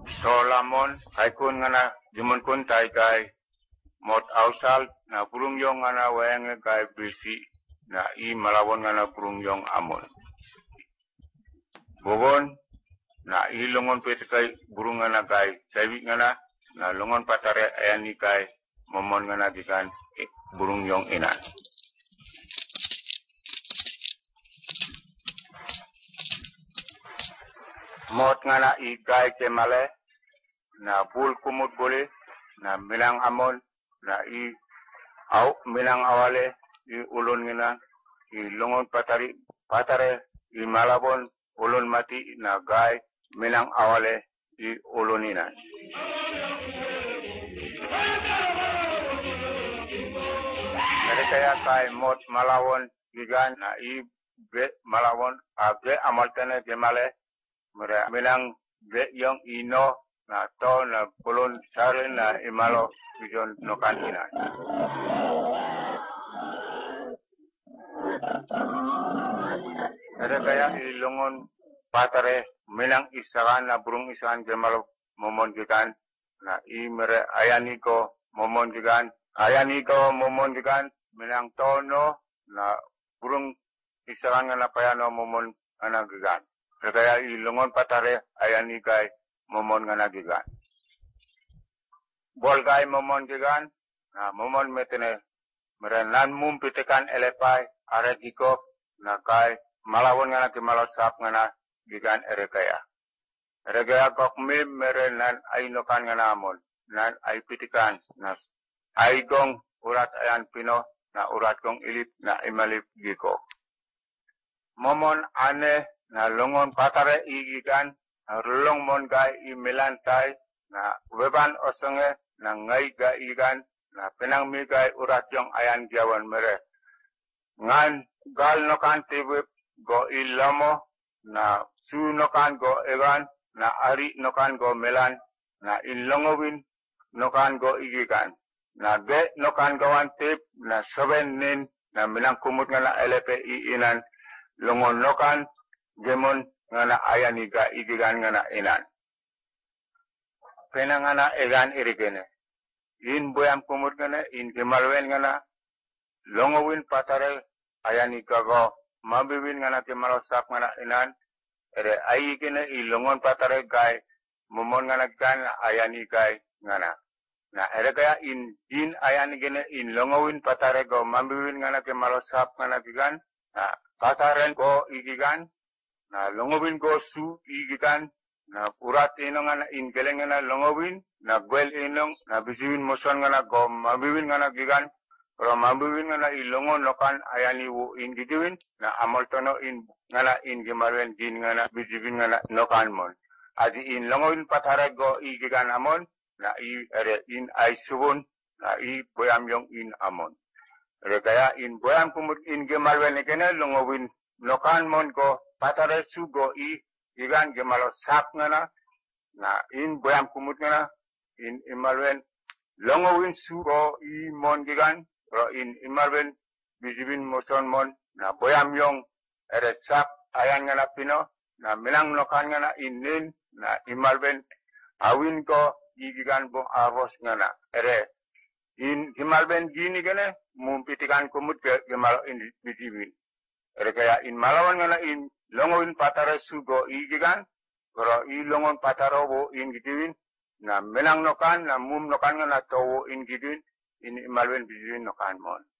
So lamon kai kun ngana jumun kun tai kai mot ausal na burung yong ngana wayang kai bisi na I malawon ngana burung yong amon. Bogon na I longon pete kai burung ngana kai sawi ngana na longon patare ayani kai momon ngana gikan burung yong ina. Mot ngana I kai kemale na bul kumut boleh na milang amon na I au milang awale I ulun ngina I longon patare I malabon ulun mati na gai milang awale I ulun ina. Mereka ya kai mot malawon gigan na I be malawon age amal tene kemale mereka milang be yang ino na to na kolon sare na imalo vision nokan ina. Ada kaya ilongon patare minang isakan na burung isakan kemalo momon gikan na I mere ayani ko momon gikan minang tono na burung isakan na payano momon ana gikan. Kaya ilongon patare ayani kai momon ngana gigan. Bol gai momon gigan, na momon metene merenan mum pitekan elepai are gikok na kai malawon ngana ki malosap ngana gigan erekaya. Erekaya kok mim merenan ainokan ngana amon nan ai pitikan na ai gong urat ayan pino na urat gong ilip na imalip gikok. Momon ane na longon patare igigan rulong mon gai I melantai na weban osonge na ngai gai igan na penang mi gai urat yung ayan giawan mere. Ngan gal nokan tibip go ilamo na su nokan go egan na ari nokan go melan na ilongowin nokan go igigan. Na be nokan gawan tip na soben nin na minang kumut nga na elepe iinan longon nokan gemon ngana ayani ga igigan ngana inan. Pena ngana egan irigene. In boyam kumut ngana, in gemalwen ngana, longowin patare ayani gago, mabiwin ngana gemalosap ngana inan, ere ayigene I longon patare gai, momon ngana gan ayani gai ngana. Na ere kaya in ayani gene, in longowin patare go, mabiwin ngana gemalosap ngana gigan, na pataren go igigan, na longowin go su igigan na urat inong na ingeleng na longowin na gwel inong na bisiwin moson na go mabiwin na gigan pero mabiwin na ilongon nokan ayani wo ingidiwin na amoltono in na ingimarwen gin na bisiwin na nokan mon adi in longowin patare go igigan amon na ere in ay subon na boyam yung in amon ere kaya in boyam kumut ingimarwen ikene longowin nokan mon go patare sugo igan gemalo sap ngana na in boyam kumut ngana in imalwen longowin sugo mon gigan ro in imalwen bijibin moson mon na boyam yong ere sap ayan ngana pino na minang nokan ngana inin na imalwen awin ko igigan bo arros ngana ere in imalwen gini gene mumpitikan kumut gemalo in bijibin ere kaya in malawan ngana in longowin patare sugo igigan, pero longon pataro wo in gidiwin, na menang nokan, na mum nokan nga na towo in gidiwin, in imalwen bidiwin nokan mon.